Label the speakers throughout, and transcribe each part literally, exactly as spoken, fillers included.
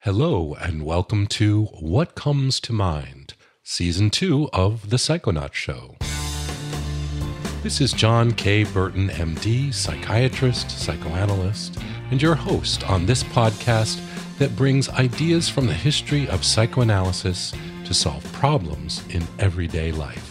Speaker 1: Hello, and welcome to What Comes to Mind, Season two of The Psychonaut Show. This is John K. Burton, M D, psychiatrist, psychoanalyst, and your host on this podcast that brings ideas from the history of psychoanalysis to solve problems in everyday life.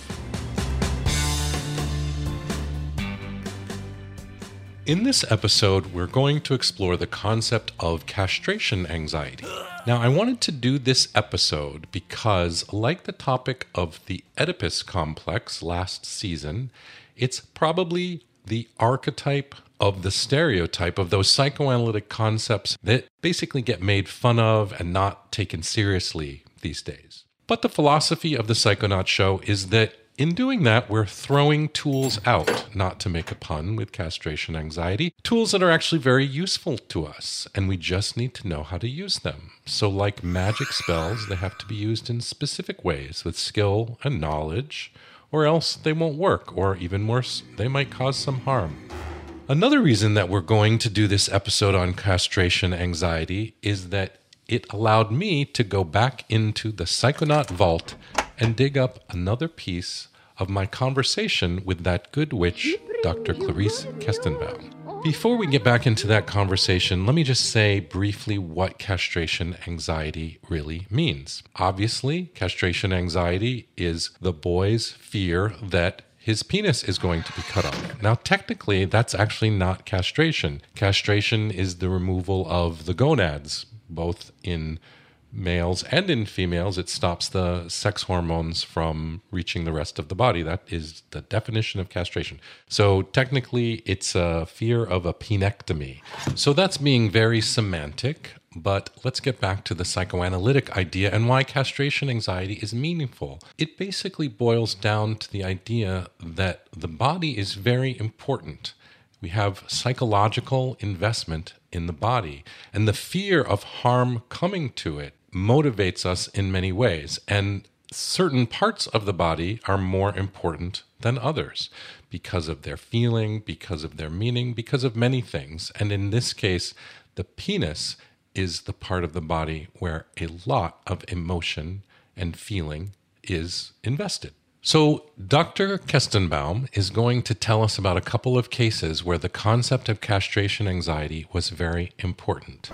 Speaker 1: In this episode, we're going to explore the concept of castration anxiety. Now, I wanted to do this episode because, like the topic of the Oedipus complex last season, it's probably the archetype of the stereotype of those psychoanalytic concepts that basically get made fun of and not taken seriously these days. But the philosophy of the Psychonaut Show is that in doing that, we're throwing tools out, not to make a pun with castration anxiety, tools that are actually very useful to us, and we just need to know how to use them. So like magic spells, they have to be used in specific ways with skill and knowledge, or else they won't work, or even worse, they might cause some harm. Another reason that we're going to do this episode on castration anxiety is that it allowed me to go back into the Psychonaut vault and dig up another piece of my conversation with that good witch, Doctor Clarice Kestenbaum. Before we get back into that conversation, let me just say briefly what castration anxiety really means. Obviously, castration anxiety is the boy's fear that his penis is going to be cut off. Now, technically, that's actually not castration. Castration is the removal of the gonads, both in males and in females. It stops the sex hormones from reaching the rest of the body. That is the definition of castration. So technically, it's a fear of a penectomy. So that's being very semantic, but let's get back to the psychoanalytic idea and why castration anxiety is meaningful. It basically boils down to the idea that the body is very important. We have psychological investment in the body, and the fear of harm coming to it motivates us in many ways, and certain parts of the body are more important than others because of their feeling, because of their meaning, because of many things. And in this case, the penis is the part of the body where a lot of emotion and feeling is invested. So Doctor Kestenbaum is going to tell us about a couple of cases where the concept of castration anxiety was very important.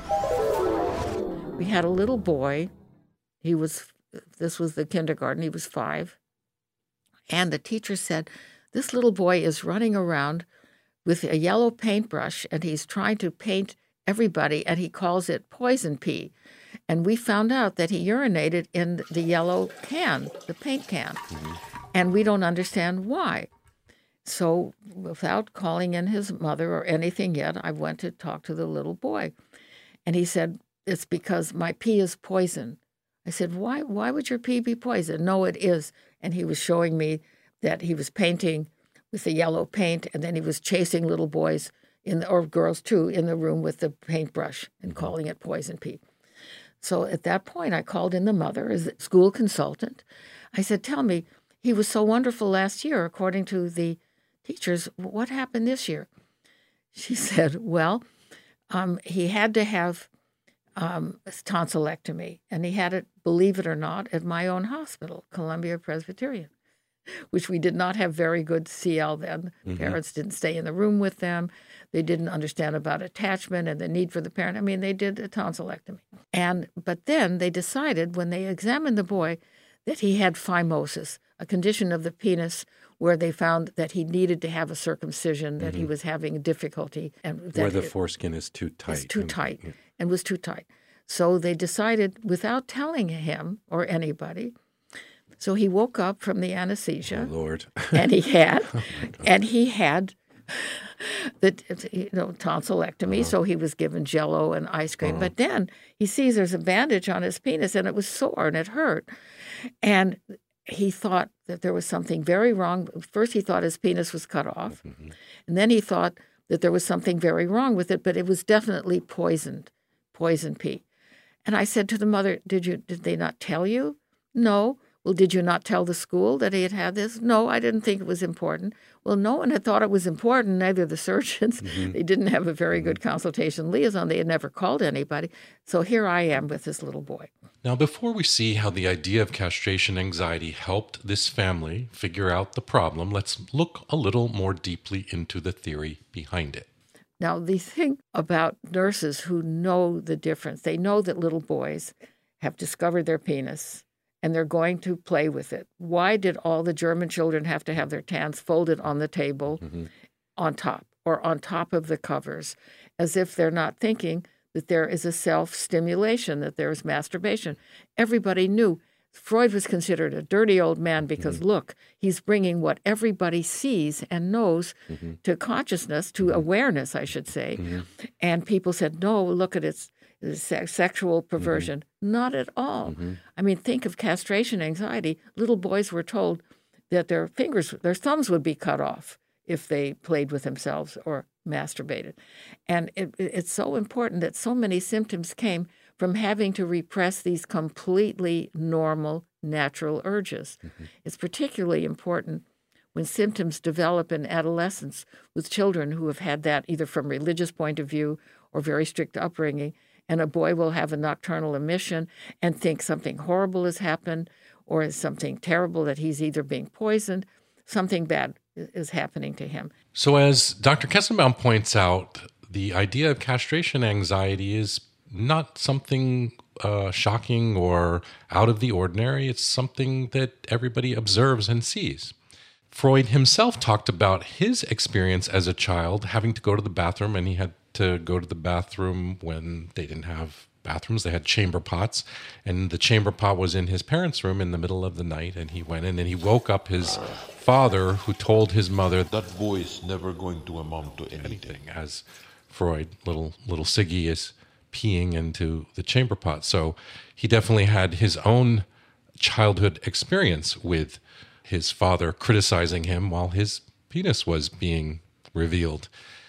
Speaker 2: We had a little boy. He was, this was the kindergarten, he was five. And the teacher said, this little boy is running around with a yellow paintbrush and he's trying to paint everybody and he calls it poison pea. And we found out that he urinated in the yellow can, the paint can. Mm-hmm. And we don't understand why. So without calling in his mother or anything yet, I went to talk to the little boy. And he said, it's because my pee is poison. I said, why Why would your pee be poison? No, it is. And he was showing me that he was painting with the yellow paint, and then he was chasing little boys, in the, or girls too, in the room with the paintbrush and calling it poison pee. So at that point, I called in the mother as a school consultant. I said, tell me, he was so wonderful last year, according to the teachers. What happened this year? She said, well, um, he had to have um, tonsillectomy, and he had it, believe it or not, at my own hospital, Columbia Presbyterian, which we did not have very good C L then. Mm-hmm. Parents didn't stay in the room with them. They didn't understand about attachment and the need for the parent. I mean, they did a tonsillectomy. And but then they decided, when they examined the boy, that he had phimosis, a condition of the penis where they found that he needed to have a circumcision, that mm-hmm. he was having difficulty. And
Speaker 1: where the
Speaker 2: it,
Speaker 1: foreskin is too tight.
Speaker 2: It's too tight and, and was too tight. So they decided, without telling him or anybody, so he woke up from the anesthesia.
Speaker 1: Oh, Lord.
Speaker 2: and he had, oh and he had the you know tonsillectomy, uh-huh. so he was given Jell-O and ice cream. Uh-huh. But then he sees there's a bandage on his penis, and it was sore and it hurt. And he thought that there was something very wrong. First, he thought his penis was cut off, mm-hmm. and then he thought that there was something very wrong with it, but it was definitely poisoned, poison pea. And I said to the mother, "Did you? Did they not tell you?" "No, Well, did you not tell the school that he had had this? No, I didn't think it was important. Well, no one had thought it was important, neither the surgeons. Mm-hmm. They didn't have a very mm-hmm. good consultation liaison. They had never called anybody. So here I am with this little boy.
Speaker 1: Now, before we see how the idea of castration anxiety helped this family figure out the problem, let's look a little more deeply into the theory behind it.
Speaker 2: Now, the thing about nurses who know the difference, they know that little boys have discovered their penis and they're going to play with it. Why did all the German children have to have their tans folded on the table mm-hmm. on top or on top of the covers, as if they're not thinking that there is a self-stimulation, that there is masturbation? Everybody knew. Freud was considered a dirty old man because, mm-hmm. look, he's bringing what everybody sees and knows mm-hmm. to consciousness, to awareness, I should say. Mm-hmm. And people said, no, look at its sexual perversion. Mm-hmm. Not at all. Mm-hmm. I mean, think of castration anxiety. Little boys were told that their fingers, their thumbs would be cut off if they played with themselves or masturbated. And it, it's so important that so many symptoms came from having to repress these completely normal, natural urges. Mm-hmm. It's particularly important when symptoms develop in adolescence with children who have had that either from religious point of view or very strict upbringing, and a boy will have a nocturnal emission and think something horrible has happened or is something terrible, that he's either being poisoned, something bad is happening to him.
Speaker 1: So as Doctor Kestenbaum points out, the idea of castration anxiety is not something uh, shocking or out of the ordinary. It's something that everybody observes and sees. Freud himself talked about his experience as a child having to go to the bathroom, and he had to go to the bathroom when they didn't have bathrooms. They had chamber pots, and the chamber pot was in his parents' room in the middle of the night, and he went in and he woke up his father, who told his mother,
Speaker 3: "That boy is never going to amount to anything."
Speaker 1: anything as Freud, little little Siggy, is peeing into the chamber pot. So he definitely had his own childhood experience with his father criticizing him while his penis was being revealed.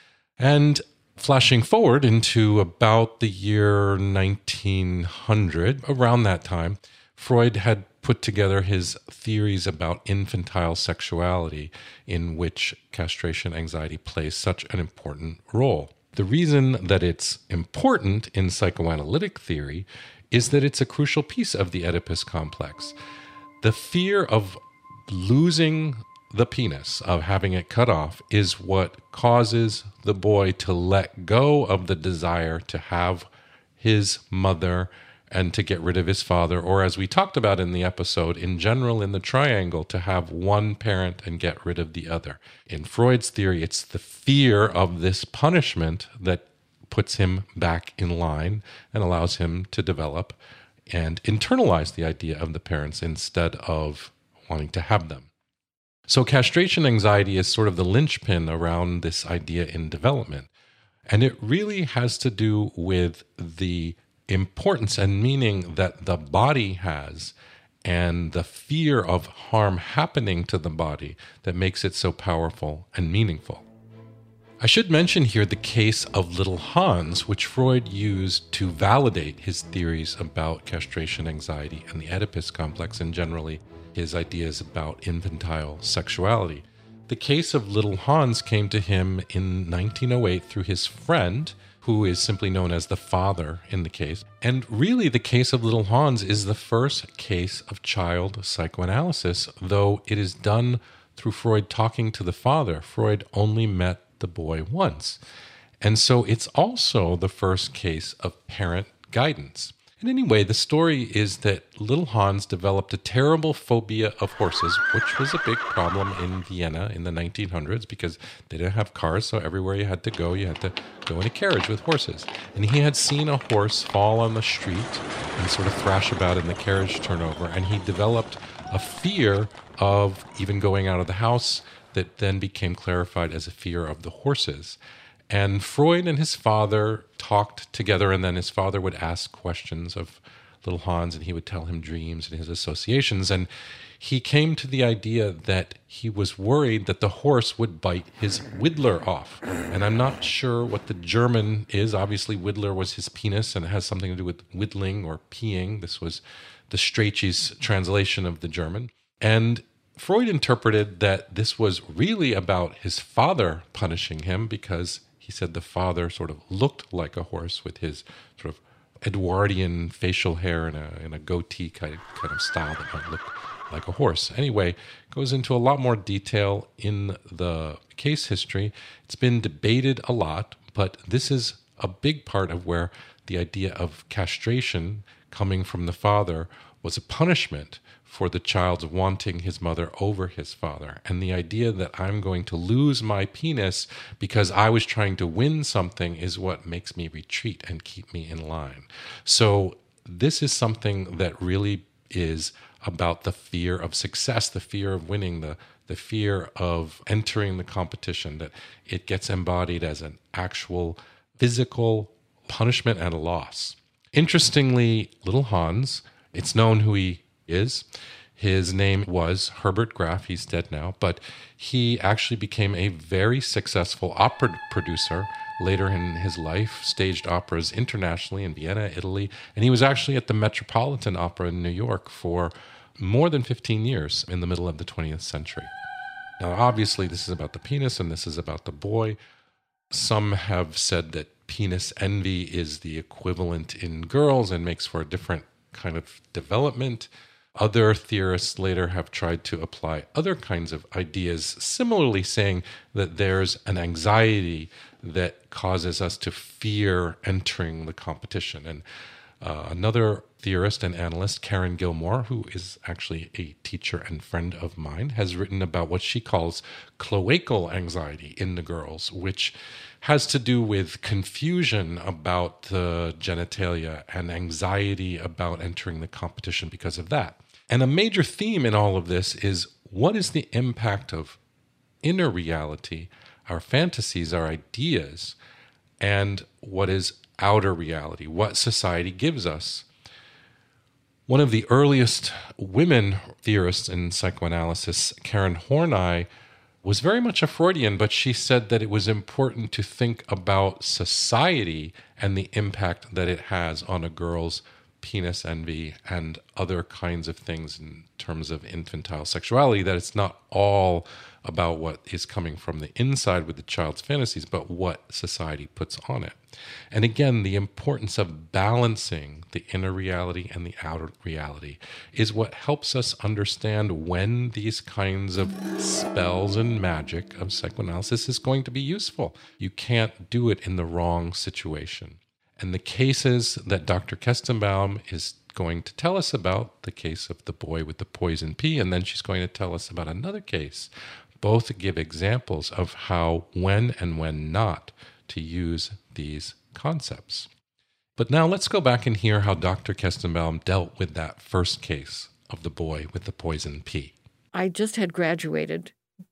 Speaker 1: And flashing forward into about the year nineteen hundred, around that time, Freud had put together his theories about infantile sexuality, in which castration anxiety plays such an important role. The reason that it's important in psychoanalytic theory is that it's a crucial piece of the Oedipus complex. The fear of losing the penis, of having it cut off, is what causes the boy to let go of the desire to have his mother and to get rid of his father, or as we talked about in the episode, in general in the triangle, to have one parent and get rid of the other. In Freud's theory, it's the fear of this punishment that puts him back in line and allows him to develop and internalize the idea of the parents instead of wanting to have them. So castration anxiety is sort of the linchpin around this idea in development. And it really has to do with the importance and meaning that the body has and the fear of harm happening to the body that makes it so powerful and meaningful. I should mention here the case of little Hans, which Freud used to validate his theories about castration anxiety and the Oedipus complex, and generally his ideas about infantile sexuality. The case of little Hans came to him in nineteen oh eight through his friend, who is simply known as the father in the case. And really, the case of little Hans is the first case of child psychoanalysis, though it is done through Freud talking to the father. Freud only met the boy once. And so it's also the first case of parent guidance. And anyway, the story is that little Hans developed a terrible phobia of horses, which was a big problem in Vienna in the nineteen hundreds because they didn't have cars, so everywhere you had to go, you had to go in a carriage with horses. And he had seen a horse fall on the street and sort of thrash about in the carriage turnover, and he developed a fear of even going out of the house that then became clarified as a fear of the horses. And Freud and his father talked together, and then his father would ask questions of little Hans, and he would tell him dreams and his associations. And he came to the idea that he was worried that the horse would bite his whittler off. And I'm not sure what the German is. Obviously, whittler was his penis, and it has something to do with whittling or peeing. This was the Strachey's translation of the German. And Freud interpreted that this was really about his father punishing him, because he said the father sort of looked like a horse with his sort of Edwardian facial hair and a, and a goatee kind of, kind of style that might look like a horse. Anyway, goes into a lot more detail in the case history. It's been debated a lot, but this is a big part of where the idea of castration coming from the father was a punishment for the child's wanting his mother over his father. And the idea that I'm going to lose my penis because I was trying to win something is what makes me retreat and keep me in line. So this is something that really is about the fear of success, the fear of winning, the, the fear of entering the competition, that it gets embodied as an actual physical punishment and a loss. Interestingly, little Hans, it's known who he is. His name was Herbert Graf. He's dead now, but he actually became a very successful opera producer later in his life, staged operas internationally in Vienna, Italy, and he was actually at the Metropolitan Opera in New York for more than fifteen years in the middle of the twentieth century. Now, obviously, this is about the penis and this is about the boy. Some have said that penis envy is the equivalent in girls and makes for a different kind of development. Other theorists later have tried to apply other kinds of ideas, similarly saying that there's an anxiety that causes us to fear entering the competition. And uh, another theorist and analyst, Karen Gilmore, who is actually a teacher and friend of mine, has written about what she calls cloacal anxiety in the girls, which has to do with confusion about the genitalia and anxiety about entering the competition because of that. And a major theme in all of this is, what is the impact of inner reality, our fantasies, our ideas, and what is outer reality, what society gives us? One of the earliest women theorists in psychoanalysis, Karen Horney, was very much a Freudian, but she said that it was important to think about society and the impact that it has on a girl's penis envy and other kinds of things in terms of infantile sexuality, that it's not all about what is coming from the inside with the child's fantasies, but what society puts on it. And again, the importance of balancing the inner reality and the outer reality is what helps us understand when these kinds of spells and magic of psychoanalysis is going to be useful. You can't do it in the wrong situation. And the cases that Doctor Kestenbaum is going to tell us about, the case of the boy with the poison pea, and then she's going to tell us about another case, both give examples of how, when and when not, to use these concepts. But now let's go back and hear how Doctor Kestenbaum dealt with that first case of the boy with the poison pea.
Speaker 2: I just had graduated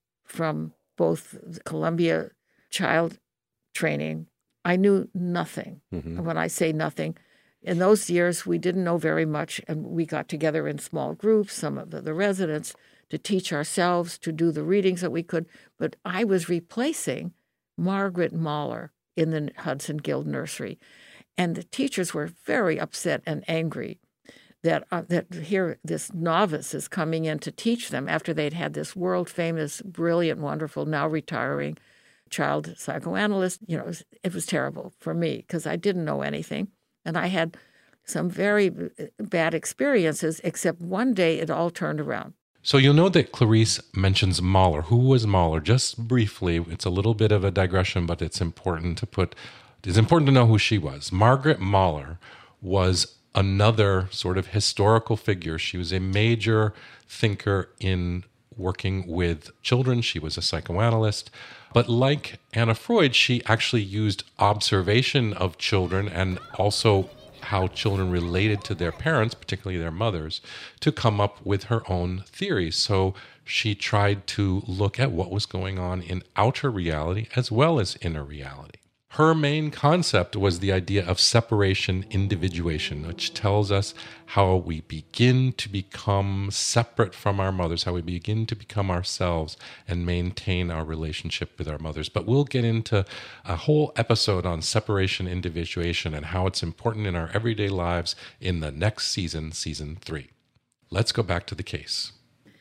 Speaker 2: from both the Columbia Child Training. I knew nothing. Mm-hmm. When I say nothing, in those years, we didn't know very much, and we got together in small groups, some of the, the residents, to teach ourselves, to do the readings that we could. But I was replacing Margaret Mahler in the Hudson Guild Nursery. And the teachers were very upset and angry that uh, that here this novice is coming in to teach them after they'd had this world-famous, brilliant, wonderful, now retiring child psychoanalyst. You know, it was, it was terrible for me because I didn't know anything. And I had some very bad experiences, except one day it all turned around.
Speaker 1: So you'll know that Clarice mentions Mahler. Who was Mahler? Just briefly, it's a little bit of a digression, but it's important to put, it's important to know who she was. Margaret Mahler was another sort of historical figure. She was a major thinker in working with children. She was a psychoanalyst. But like Anna Freud, she actually used observation of children and also how children related to their parents, particularly their mothers, to come up with her own theories. So she tried to look at what was going on in outer reality as well as inner reality. Her main concept was the idea of separation individuation, which tells us how we begin to become separate from our mothers, how we begin to become ourselves and maintain our relationship with our mothers. But we'll get into a whole episode on separation individuation and how it's important in our everyday lives in the next season, season three. Let's go back to the case.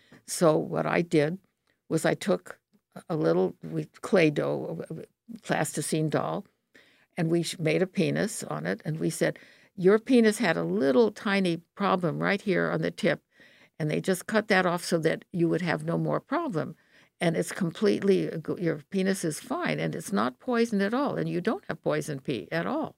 Speaker 2: So what I did was I took a little clay dough, plasticine doll, and we made a penis on it, and we said, your penis had a little tiny problem right here on the tip, and they just cut that off so that you would have no more problem. And it's completely, your penis is fine, and it's not poisoned at all, and you don't have poison pee at all.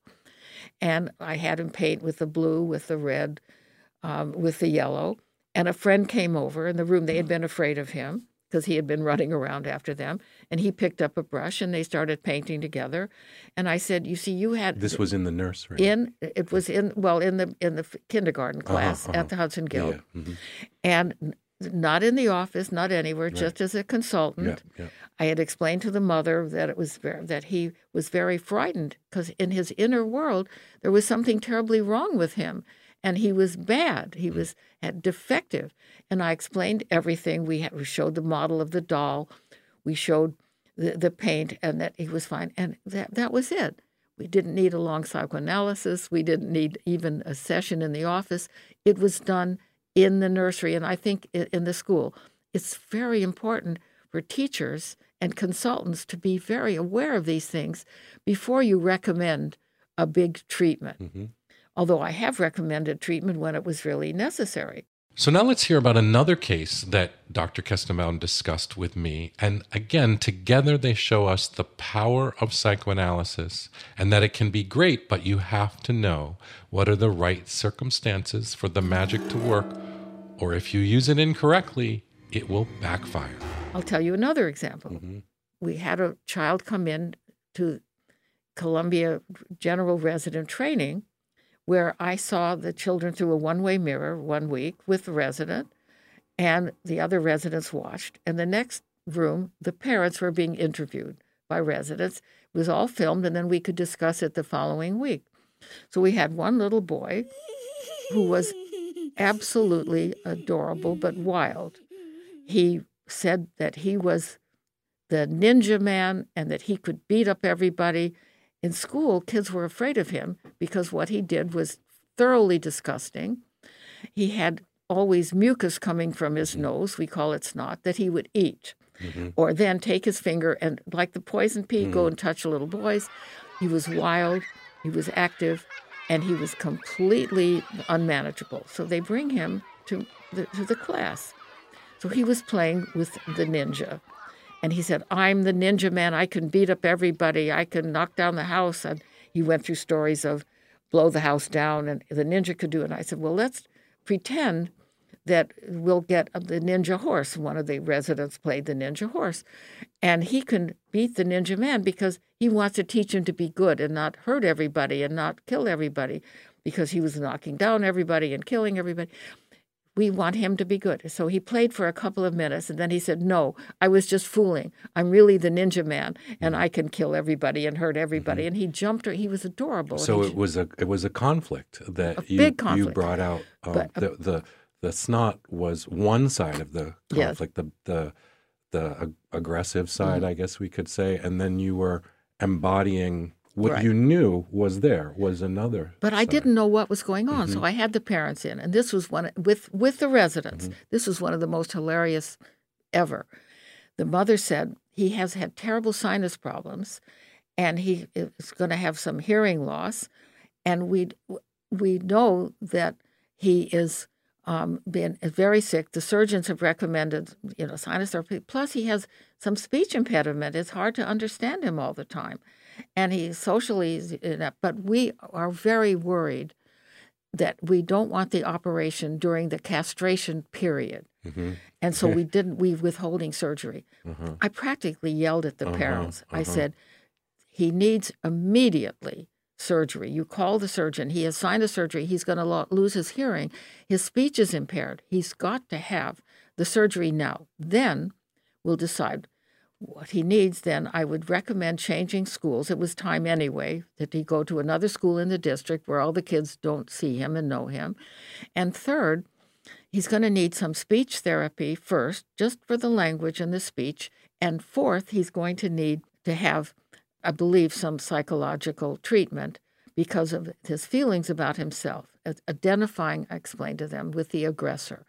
Speaker 2: And I had him paint with the blue, with the red, um, with the yellow, and a friend came over in the room. They had been afraid of him, because he had been running around after them. And he picked up a brush, and they started painting together. And I said, you see, you had...
Speaker 4: This was in the nursery?
Speaker 2: In, it was in, well, in the in the kindergarten class uh-huh, uh-huh. at the Hudson Guild. Yeah. Mm-hmm. And not in the office, not anywhere, right. Just as a consultant. Yeah, yeah. I had explained to the mother that it was very, that he was very frightened, because in his inner world, there was something terribly wrong with him. And he was bad. He was defective. And I explained everything. We, had, we showed the model of the doll. We showed the, the paint, and that he was fine. And that, that was it. We didn't need a long psychoanalysis. We didn't need even a session in the office. It was done in the nursery, and I think in the school. It's very important for teachers and consultants to be very aware of these things before you recommend a big treatment. Mm-hmm. Although I have recommended treatment when it was really necessary.
Speaker 1: So now let's hear about another case that Doctor Kestenbaum discussed with me. And again, together they show us the power of psychoanalysis and that it can be great, but you have to know what are the right circumstances for the magic to work, or if you use it incorrectly, it will backfire.
Speaker 2: I'll tell you another example. Mm-hmm. We had a child come in to Columbia General Resident Training, where I saw the children through a one-way mirror one week with the resident, and the other residents watched. And the next room, the parents were being interviewed by residents. It was all filmed, and then we could discuss it the following week. So we had one little boy who was absolutely adorable but wild. He said that he was the ninja man and that he could beat up everybody. In school, kids were afraid of him because what he did was thoroughly disgusting. He had always mucus coming from his nose, we call it snot, that he would eat. Mm-hmm. Or then take his finger and, like the poison pea, mm. go and touch little boys. He was wild, he was active, and he was completely unmanageable. So they bring him to the, to the class. So he was playing with the ninja. And he said, I'm the ninja man. I can beat up everybody. I can knock down the house. And he went through stories of blow the house down, and the ninja could do it. And I said, well, let's pretend that we'll get the ninja horse. One of the residents played the ninja horse. And he can beat the ninja man because he wants to teach him to be good and not hurt everybody and not kill everybody, because he was knocking down everybody and killing everybody. We want him to be good. So he played for a couple of minutes, and then he said, no, I was just fooling. I'm really the ninja man, and I can kill everybody and hurt everybody. Mm-hmm. And he jumped her. He was adorable.
Speaker 4: So
Speaker 2: he,
Speaker 4: it was a it was a conflict that
Speaker 2: a
Speaker 4: you,
Speaker 2: big conflict.
Speaker 4: you brought out. Um,
Speaker 2: but,
Speaker 4: the, the the snot was one side of the conflict, yes. the the the ag- aggressive side, mm-hmm. I guess we could say, and then you were embodying what right. you knew was there was another.
Speaker 2: But
Speaker 4: side. I
Speaker 2: didn't know what was going on, mm-hmm. so I had the parents in, and this was one with with the residents. Mm-hmm. This was one of the most hilarious ever. The mother said he has had terrible sinus problems, and he is going to have some hearing loss, and we we know that he is um, been very sick. The surgeons have recommended, you know, sinus therapy. Plus, he has some speech impediment. It's hard to understand him all the time. And he's socially inept, but we are very worried that we don't want the operation during the castration period. Mm-hmm. And so we didn't, we withholding surgery. Uh-huh. I practically yelled at the uh-huh. parents. Uh-huh. I said, he needs immediately surgery. You call the surgeon. He has sinus surgery. He's going to lo- lose his hearing. His speech is impaired. He's got to have the surgery now. Then we'll decide what he needs, then I would recommend changing schools. It was time anyway that he go to another school in the district where all the kids don't see him and know him. And third, he's going to need some speech therapy first, just for the language and the speech. And fourth, he's going to need to have, I believe, some psychological treatment because of his feelings about himself, identifying, I explained to them, with the aggressor.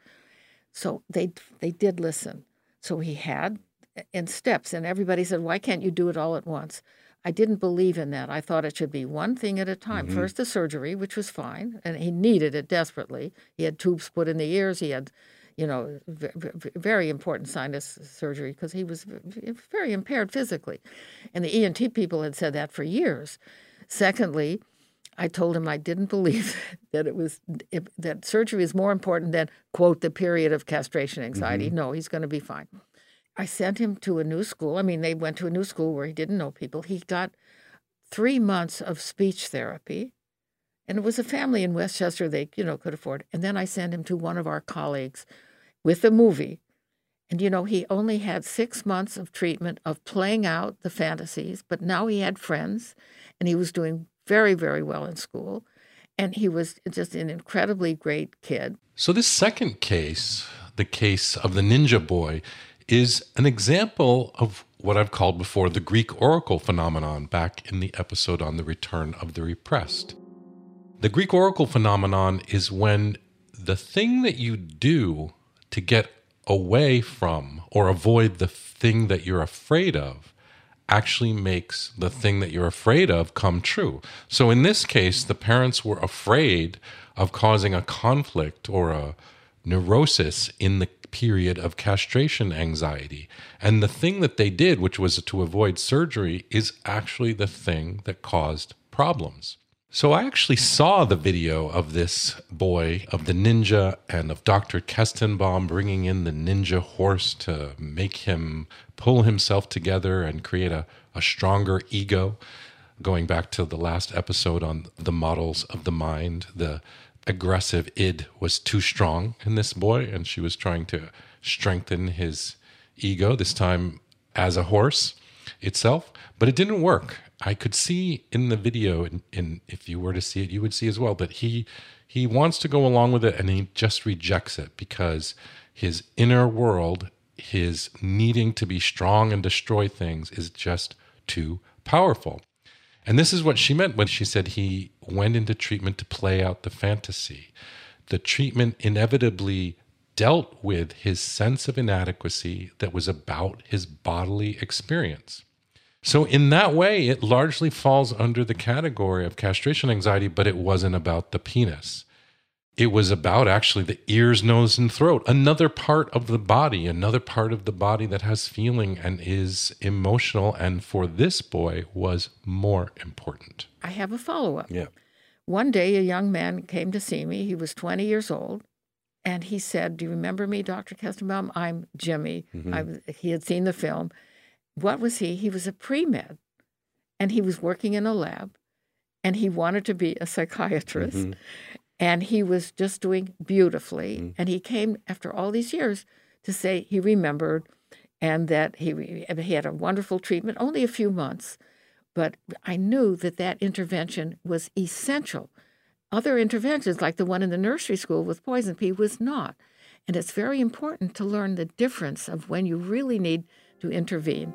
Speaker 2: So they they did listen. So he had in steps, and everybody said, why can't you do it all at once? I didn't believe in that. I thought it should be one thing at a time. Mm-hmm. First, the surgery, which was fine, and he needed it desperately. He had tubes put in the ears. He had, you know, v- v- very important sinus surgery because he was very impaired physically. And the E N T people had said that for years. Secondly, I told him I didn't believe that it was if, that surgery is more important than, quote, the period of castration anxiety. Mm-hmm. No, he's going to be fine. I sent him to a new school. I mean, they went to a new school where he didn't know people. He got three months of speech therapy, and it was a family in Westchester they, you know, could afford. And then I sent him to one of our colleagues with a movie. And, you know, he only had six months of treatment of playing out the fantasies, but now he had friends, and he was doing very, very well in school. And he was just an incredibly great kid.
Speaker 1: So this second case, the case of the ninja boy, is an example of what I've called before the Greek oracle phenomenon back in the episode on the return of the repressed. The Greek oracle phenomenon is when the thing that you do to get away from or avoid the thing that you're afraid of actually makes the thing that you're afraid of come true. So in this case, the parents were afraid of causing a conflict or a neurosis in the period of castration anxiety. And the thing that they did, which was to avoid surgery, is actually the thing that caused problems. So I actually saw the video of this boy, of the ninja, and of Doctor Kestenbaum bringing in the ninja horse to make him pull himself together and create a, a stronger ego. Going back to the last episode on the models of the mind, the aggressive id was too strong in this boy, and she was trying to strengthen his ego, this time as a horse itself, but it didn't work. I could see in the video, and, and if you were to see it, you would see as well, that he he wants to go along with it, and he just rejects it because his inner world, his needing to be strong and destroy things, is just too powerful. And this is what she meant when she said he went into treatment to play out the fantasy. The treatment inevitably dealt with his sense of inadequacy that was about his bodily experience. So in that way, it largely falls under the category of castration anxiety, but it wasn't about the penis. It was about actually the ears, nose, and throat, another part of the body, another part of the body that has feeling and is emotional, and for this boy was more important.
Speaker 2: I have a follow-up.
Speaker 4: Yeah.
Speaker 2: One day, a young man came to see me. He was twenty years old, and he said, "Do you remember me, Doctor Kestenbaum? I'm Jimmy." Mm-hmm. I, he had seen the film. What was he? He was a pre-med, and he was working in a lab, and he wanted to be a psychiatrist. Mm-hmm. And he was just doing beautifully. Mm-hmm. And he came after all these years to say he remembered and that he, he had a wonderful treatment, only a few months. But I knew that that intervention was essential. Other interventions, like the one in the nursery school with Poison Pea, was not. And it's very important to learn the difference of when you really need to intervene.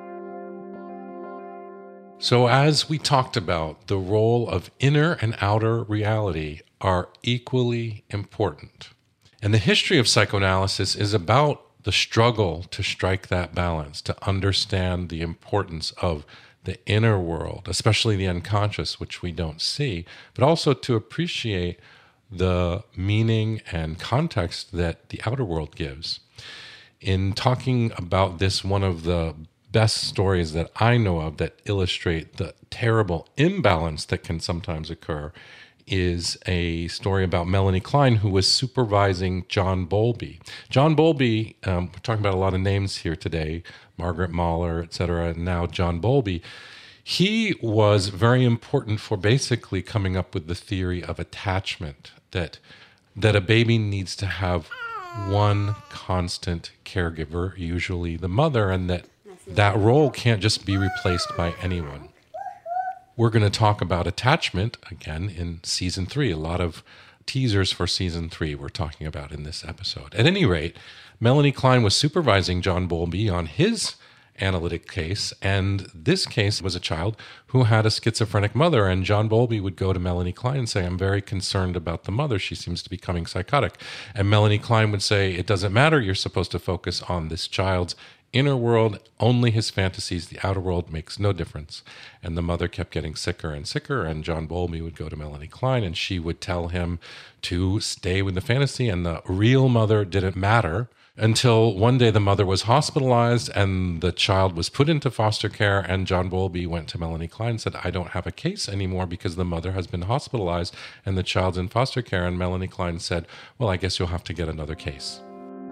Speaker 1: So as we talked about, the role of inner and outer reality are equally important. And the history of psychoanalysis is about the struggle to strike that balance, to understand the importance of the inner world, especially the unconscious, which we don't see, but also to appreciate the meaning and context that the outer world gives. In talking about this, one of the best stories that I know of that illustrate the terrible imbalance that can sometimes occur is a story about Melanie Klein, who was supervising John Bowlby. John Bowlby, um, we're talking about a lot of names here today, Margaret Mahler, et cetera, and now John Bowlby. He was very important for basically coming up with the theory of attachment, that that a baby needs to have one constant caregiver, usually the mother, and that that role can't just be replaced by anyone. We're going to talk about attachment again in season three. A lot of teasers for season three we're talking about in this episode. At any rate, Melanie Klein was supervising John Bowlby on his analytic case, and this case was a child who had a schizophrenic mother, and John Bowlby would go to Melanie Klein and say, I'm very concerned about the mother. She seems to be becoming psychotic. And Melanie Klein would say, it doesn't matter. You're supposed to focus on this child's inner world, only his fantasies. The outer world makes no difference. And the mother kept getting sicker and sicker, and John Bowlby would go to Melanie Klein, and she would tell him to stay with the fantasy, and the real mother didn't matter, until one day the mother was hospitalized and the child was put into foster care, and John Bowlby went to Melanie Klein and said, I don't have a case anymore because the mother has been hospitalized and the child's in foster care. And Melanie Klein said, well, I guess you'll have to get another case.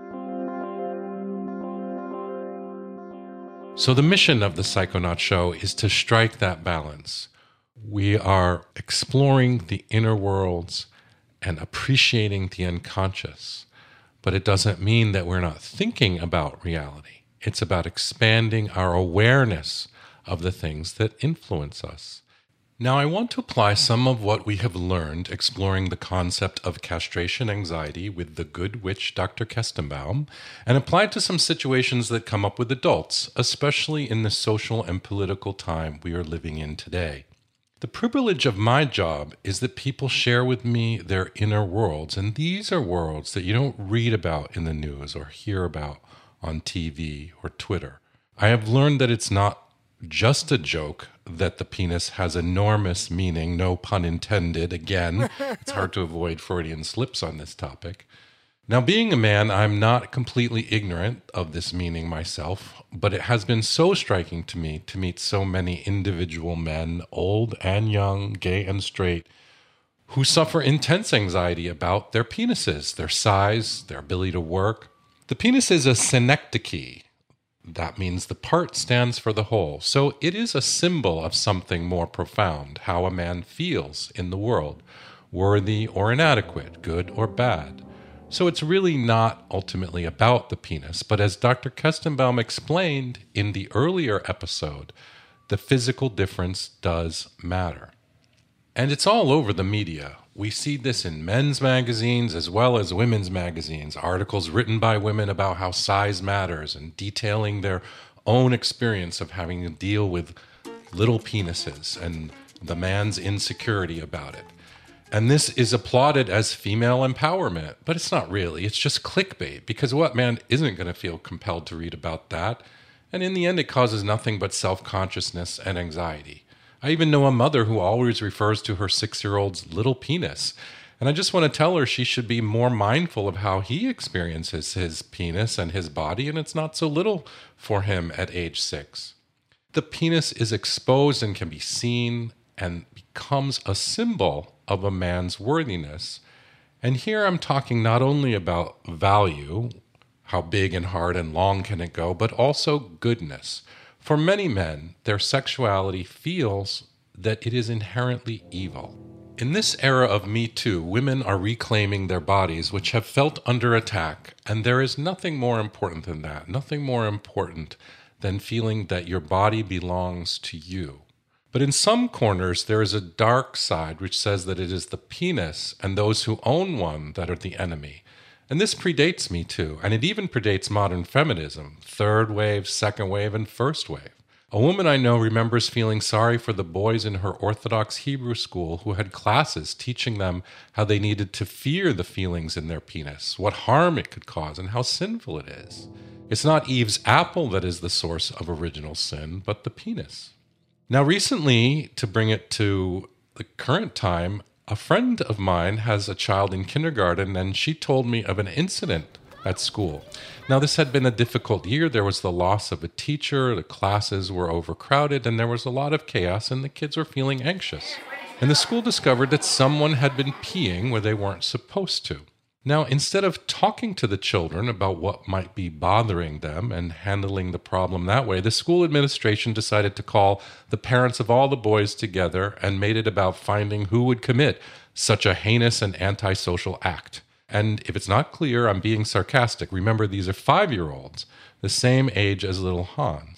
Speaker 1: So the mission of the Psychonaut Show is to strike that balance. We are exploring the inner worlds and appreciating the unconscious. But it doesn't mean that we're not thinking about reality. It's about expanding our awareness of the things that influence us. Now, I want to apply some of what we have learned exploring the concept of castration anxiety with the good witch Doctor Kestenbaum and apply it to some situations that come up with adults, especially in the social and political time we are living in today. The privilege of my job is that people share with me their inner worlds, and these are worlds that you don't read about in the news or hear about on T V or Twitter. I have learned that it's not just a joke that the penis has enormous meaning, no pun intended. Again, it's hard to avoid Freudian slips on this topic. Now, being a man, I'm not completely ignorant of this meaning myself, but it has been so striking to me to meet so many individual men, old and young, gay and straight, who suffer intense anxiety about their penises, their size, their ability to work. The penis is a synecdoche. That means the part stands for the whole. So it is a symbol of something more profound, how a man feels in the world, worthy or inadequate, good or bad. So it's really not ultimately about the penis, but as Doctor Kestenbaum explained in the earlier episode, the physical difference does matter. And it's all over the media. We see this in men's magazines as well as women's magazines, articles written by women about how size matters and detailing their own experience of having to deal with little penises and the man's insecurity about it. And this is applauded as female empowerment, but it's not really. It's just clickbait, because what man isn't going to feel compelled to read about that? And in the end, it causes nothing but self-consciousness and anxiety. I even know a mother who always refers to her six-year-old's little penis. And I just want to tell her she should be more mindful of how he experiences his penis and his body, and it's not so little for him at age six. The penis is exposed and can be seen and becomes a symbol of a man's worthiness. And here I'm talking not only about value, how big and hard and long can it go, but also goodness. For many men, their sexuality feels that it is inherently evil. In this era of Me Too, women are reclaiming their bodies, which have felt under attack, and there is nothing more important than that, nothing more important than feeling that your body belongs to you. But in some corners, there is a dark side which says that it is the penis and those who own one that are the enemy. And this predates Me Too, and it even predates modern feminism, third wave, second wave, and first wave. A woman I know remembers feeling sorry for the boys in her Orthodox Hebrew school who had classes teaching them how they needed to fear the feelings in their penis, what harm it could cause, and how sinful it is. It's not Eve's apple that is the source of original sin, but the penis. Now, recently, to bring it to the current time, a friend of mine has a child in kindergarten, and she told me of an incident at school. Now, this had been a difficult year. There was the loss of a teacher, the classes were overcrowded, and there was a lot of chaos, and the kids were feeling anxious. And the school discovered that someone had been peeing where they weren't supposed to. Now, instead of talking to the children about what might be bothering them and handling the problem that way, the school administration decided to call the parents of all the boys together and made it about finding who would commit such a heinous and antisocial act. And if it's not clear, I'm being sarcastic. Remember, these are five-year-olds, the same age as little Hans.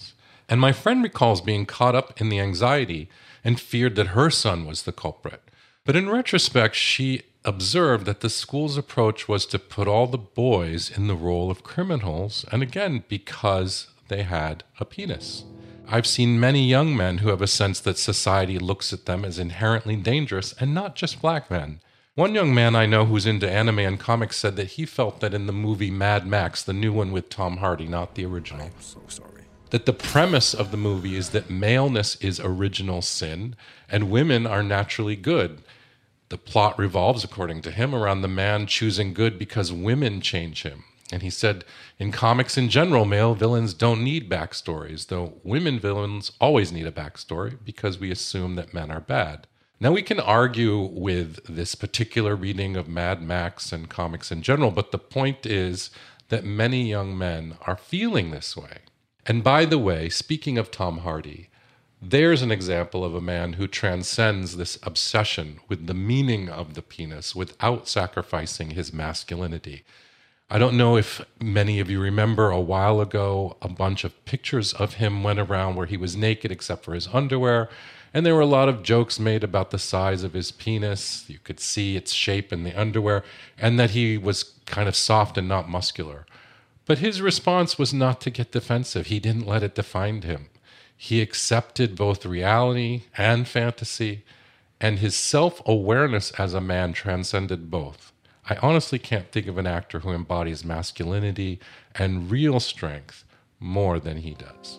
Speaker 1: And my friend recalls being caught up in the anxiety and feared that her son was the culprit. But in retrospect, she observed that the school's approach was to put all the boys in the role of criminals, and again, because they had a penis. I've seen many young men who have a sense that society looks at them as inherently dangerous, and not just black men. One young man I know who's into anime and comics said that he felt that in the movie Mad Max, the new one with Tom Hardy, not the original,
Speaker 5: I'm so sorry.
Speaker 1: that the premise of the movie is that maleness is original sin and women are naturally good. The plot revolves, according to him, around the man choosing good because women change him. And he said, in comics in general, male villains don't need backstories, though women villains always need a backstory because we assume that men are bad. Now, we can argue with this particular reading of Mad Max and comics in general, but the point is that many young men are feeling this way. And by the way, speaking of Tom Hardy, there's an example of a man who transcends this obsession with the meaning of the penis without sacrificing his masculinity. I don't know if many of you remember a while ago, a bunch of pictures of him went around where he was naked except for his underwear, and there were a lot of jokes made about the size of his penis. You could see its shape in the underwear, and that he was kind of soft and not muscular. But his response was not to get defensive. He didn't let it define him. He accepted both reality and fantasy, and his self-awareness as a man transcended both. I honestly can't think of an actor who embodies masculinity and real strength more than he does.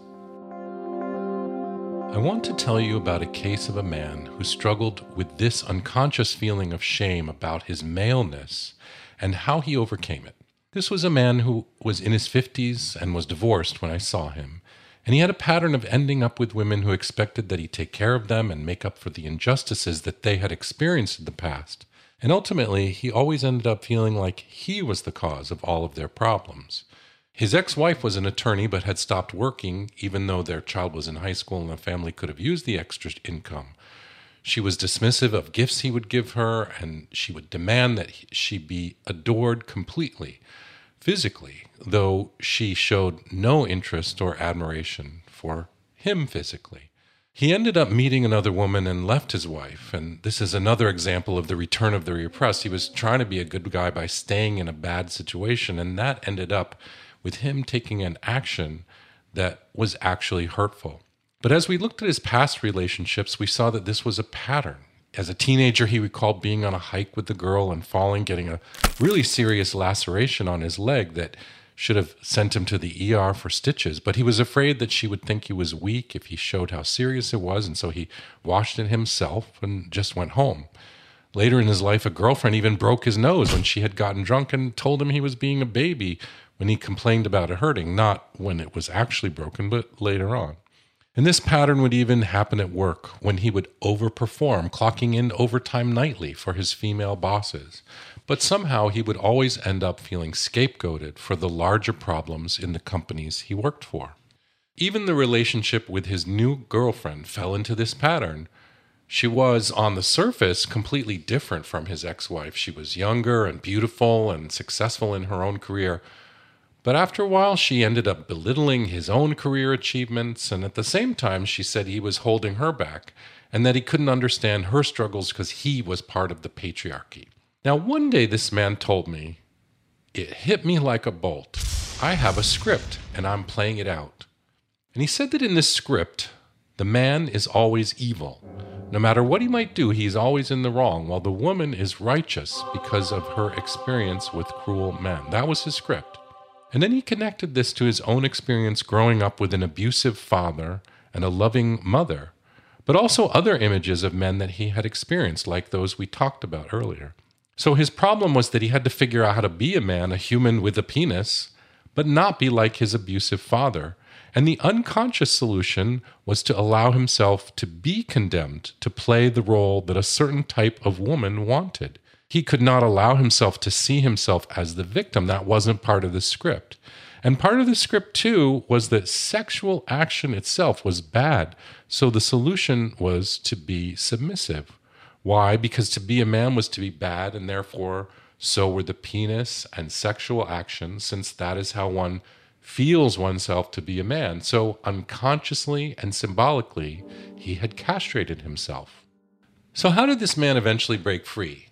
Speaker 1: I want to tell you about a case of a man who struggled with this unconscious feeling of shame about his maleness and how he overcame it. This was a man who was in his fifties and was divorced when I saw him. And he had a pattern of ending up with women who expected that he take care of them and make up for the injustices that they had experienced in the past. And ultimately, he always ended up feeling like he was the cause of all of their problems. His ex-wife was an attorney but had stopped working, even though their child was in high school and the family could have used the extra income. She was dismissive of gifts he would give her, and she would demand that she be adored completely, physically, though she showed no interest or admiration for him physically. He ended up meeting another woman and left his wife, and this is another example of the return of the repressed. He was trying to be a good guy by staying in a bad situation, and that ended up with him taking an action that was actually hurtful. But as we looked at his past relationships, we saw that this was a pattern. As a teenager, he recalled being on a hike with the girl and falling, getting a really serious laceration on his leg that should have sent him to the E R for stitches. But he was afraid that she would think he was weak if he showed how serious it was, and so he washed it himself and just went home. Later in his life, a girlfriend even broke his nose when she had gotten drunk and told him he was being a baby when he complained about it hurting, not when it was actually broken, but later on. And this pattern would even happen at work when he would overperform, clocking in overtime nightly for his female bosses. But somehow he would always end up feeling scapegoated for the larger problems in the companies he worked for. Even the relationship with his new girlfriend fell into this pattern. She was, on the surface, completely different from his ex-wife. She was younger and beautiful and successful in her own career. But after a while, she ended up belittling his own career achievements, and at the same time, she said he was holding her back and that he couldn't understand her struggles because he was part of the patriarchy. Now, one day this man told me, it hit me like a bolt. I have a script, and I'm playing it out. And he said that in this script, the man is always evil. No matter what he might do, he's always in the wrong, while the woman is righteous because of her experience with cruel men. That was his script. And then he connected this to his own experience growing up with an abusive father and a loving mother, but also other images of men that he had experienced, like those we talked about earlier. So his problem was that he had to figure out how to be a man, a human with a penis, but not be like his abusive father. And the unconscious solution was to allow himself to be condemned to play the role that a certain type of woman wanted. He could not allow himself to see himself as the victim. That wasn't part of the script. And part of the script, too, was that sexual action itself was bad. So the solution was to be submissive. Why? Because to be a man was to be bad, and therefore so were the penis and sexual action, since that is how one feels oneself to be a man. So unconsciously and symbolically, he had castrated himself. So how did this man eventually break free?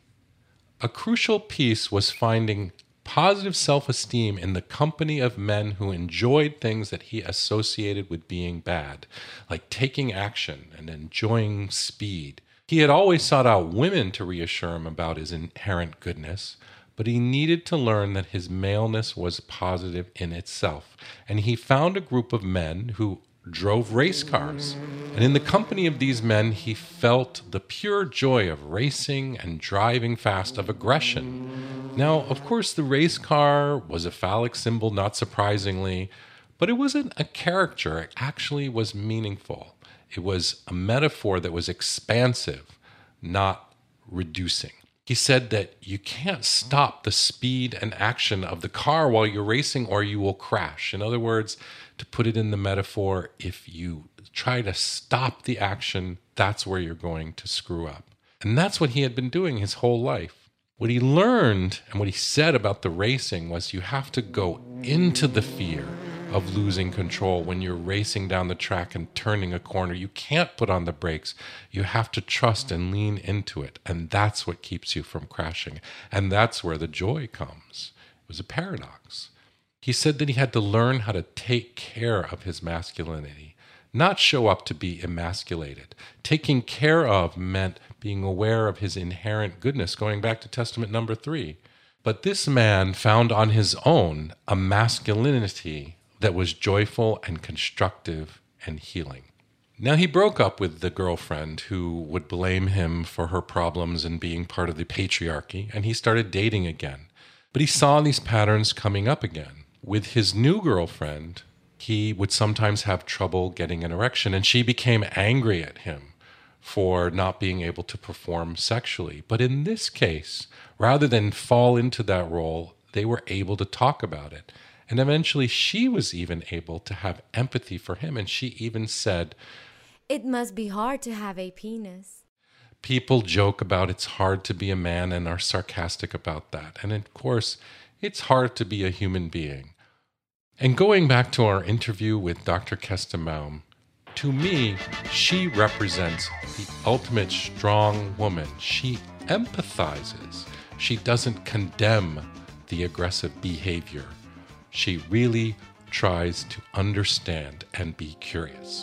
Speaker 1: A crucial piece was finding positive self-esteem in the company of men who enjoyed things that he associated with being bad, like taking action and enjoying speed. He had always sought out women to reassure him about his inherent goodness, but he needed to learn that his maleness was positive in itself. And he found a group of men who drove race cars. And in the company of these men, he felt the pure joy of racing and driving fast, of aggression. Now, of course, the race car was a phallic symbol, not surprisingly, but it wasn't a caricature. It actually was meaningful. It was a metaphor that was expansive, not reducing. He said that you can't stop the speed and action of the car while you're racing or you will crash. In other words, to put it in the metaphor, if you try to stop the action, that's where you're going to screw up. And that's what he had been doing his whole life. What he learned and what he said about the racing was you have to go into the fear of losing control when you're racing down the track and turning a corner. You can't put on the brakes. You have to trust and lean into it. And that's what keeps you from crashing. And that's where the joy comes. It was a paradox. He said that he had to learn how to take care of his masculinity, not show up to be emasculated. Taking care of meant being aware of his inherent goodness, going back to Testament number three. But this man found on his own a masculinity that was joyful and constructive and healing. Now, he broke up with the girlfriend who would blame him for her problems and being part of the patriarchy, and he started dating again. But he saw these patterns coming up again. With his new girlfriend, he would sometimes have trouble getting an erection, and she became angry at him for not being able to perform sexually. But in this case, rather than fall into that role, they were able to talk about it. And eventually she was even able to have empathy for him. And she even said,
Speaker 5: "It must be hard to have a penis."
Speaker 1: People joke about it's hard to be a man and are sarcastic about that. And of course, it's hard to be a human being. And going back to our interview with Doctor Kestenbaum, to me, she represents the ultimate strong woman. She empathizes. She doesn't condemn the aggressive behavior. She really tries to understand and be curious.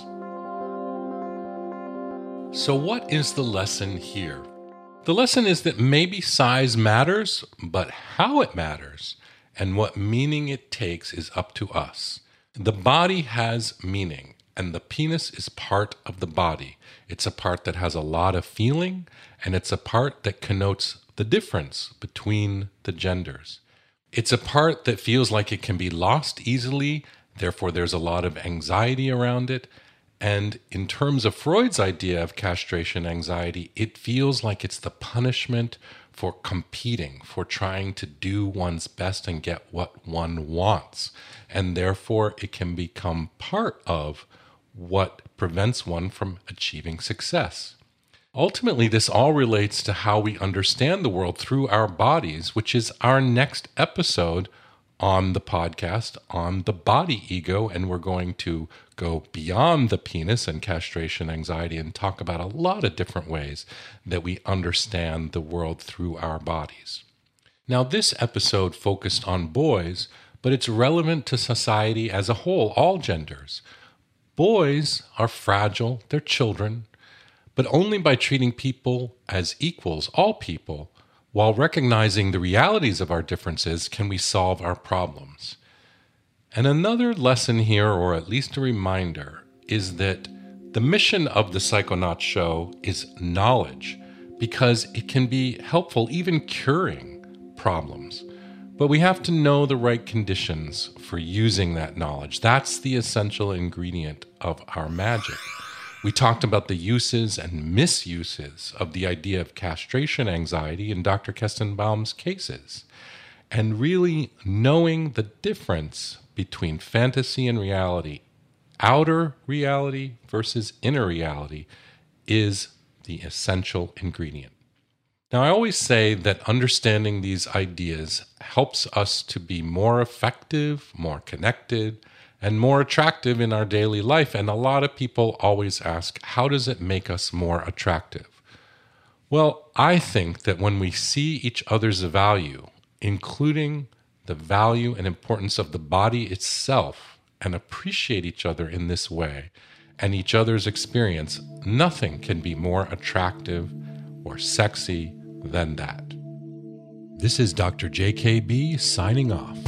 Speaker 1: So what is the lesson here? The lesson is that maybe size matters, but how it matters and what meaning it takes is up to us. The body has meaning, and the penis is part of the body. It's a part that has a lot of feeling, and it's a part that connotes the difference between the genders. It's a part that feels like it can be lost easily, therefore there's a lot of anxiety around it. And in terms of Freud's idea of castration anxiety, it feels like it's the punishment for competing, for trying to do one's best and get what one wants. And therefore it can become part of what prevents one from achieving success. Ultimately, this all relates to how we understand the world through our bodies, which is our next episode on the podcast on the body ego. And we're going to go beyond the penis and castration anxiety and talk about a lot of different ways that we understand the world through our bodies. Now, this episode focused on boys, but it's relevant to society as a whole, all genders. Boys are fragile, they're children, but only by treating people as equals, all people, while recognizing the realities of our differences, can we solve our problems. And another lesson here, or at least a reminder, is that the mission of the Psychonaut Show is knowledge, because it can be helpful, even curing problems. But we have to know the right conditions for using that knowledge. That's the essential ingredient of our magic. We talked about the uses and misuses of the idea of castration anxiety in Doctor Kestenbaum's cases. And really knowing the difference between fantasy and reality, outer reality versus inner reality, is the essential ingredient. Now, I always say that understanding these ideas helps us to be more effective, more connected, and more attractive in our daily life. And a lot of people always ask, how does it make us more attractive? Well, I think that when we see each other's value, including the value and importance of the body itself, and appreciate each other in this way and each other's experience, nothing can be more attractive or sexy than that. This is Doctor J K B signing off.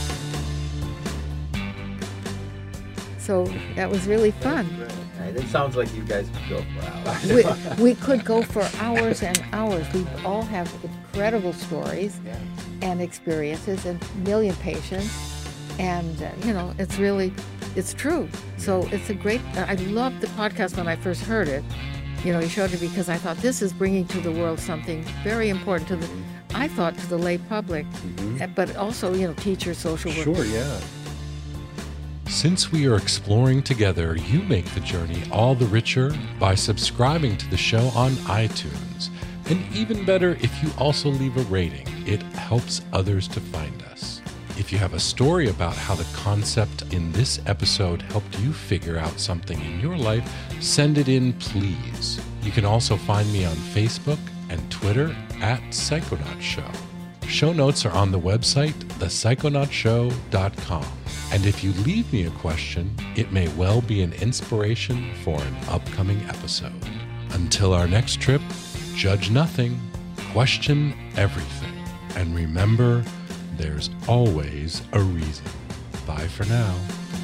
Speaker 2: So that was really fun.
Speaker 6: It sounds like you guys could go for hours.
Speaker 2: we, we could go for hours and hours. We all have incredible stories
Speaker 6: Yeah.
Speaker 2: and experiences and a million patients. And, uh, you know, it's really, it's true. So it's a great, I loved the podcast when I first heard it. You know, he showed it because I thought this is bringing to the world something very important to the, I thought to the lay public,
Speaker 4: Mm-hmm.
Speaker 2: but also, you know, teachers, social workers.
Speaker 4: Sure, yeah.
Speaker 1: Since we are exploring together, you make the journey all the richer by subscribing to the show on iTunes. And even better, if you also leave a rating, it helps others to find us. If you have a story about how the concept in this episode helped you figure out something in your life, send it in, please. You can also find me on Facebook and Twitter at Psychonaut Show. Show notes are on the website, the psychonaut show dot com. And if you leave me a question, it may well be an inspiration for an upcoming episode. Until our next trip, judge nothing, question everything, and remember, there's always a reason. Bye for now.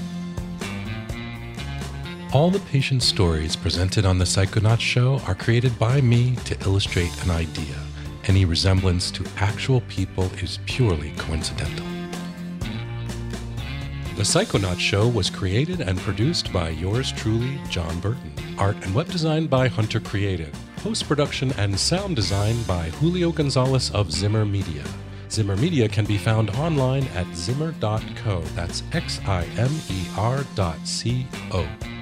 Speaker 1: All the patient stories presented on the Psychonaut Show are created by me to illustrate an idea. Any resemblance to actual people is purely coincidental. The Psychonaut Show was created and produced by yours truly, John Burton. Art and web design by Hunter Creative. Post-production and sound design by Julio Gonzalez of Zimmer Media. Zimmer Media can be found online at zimmer dot co. That's X I M E R dot C O.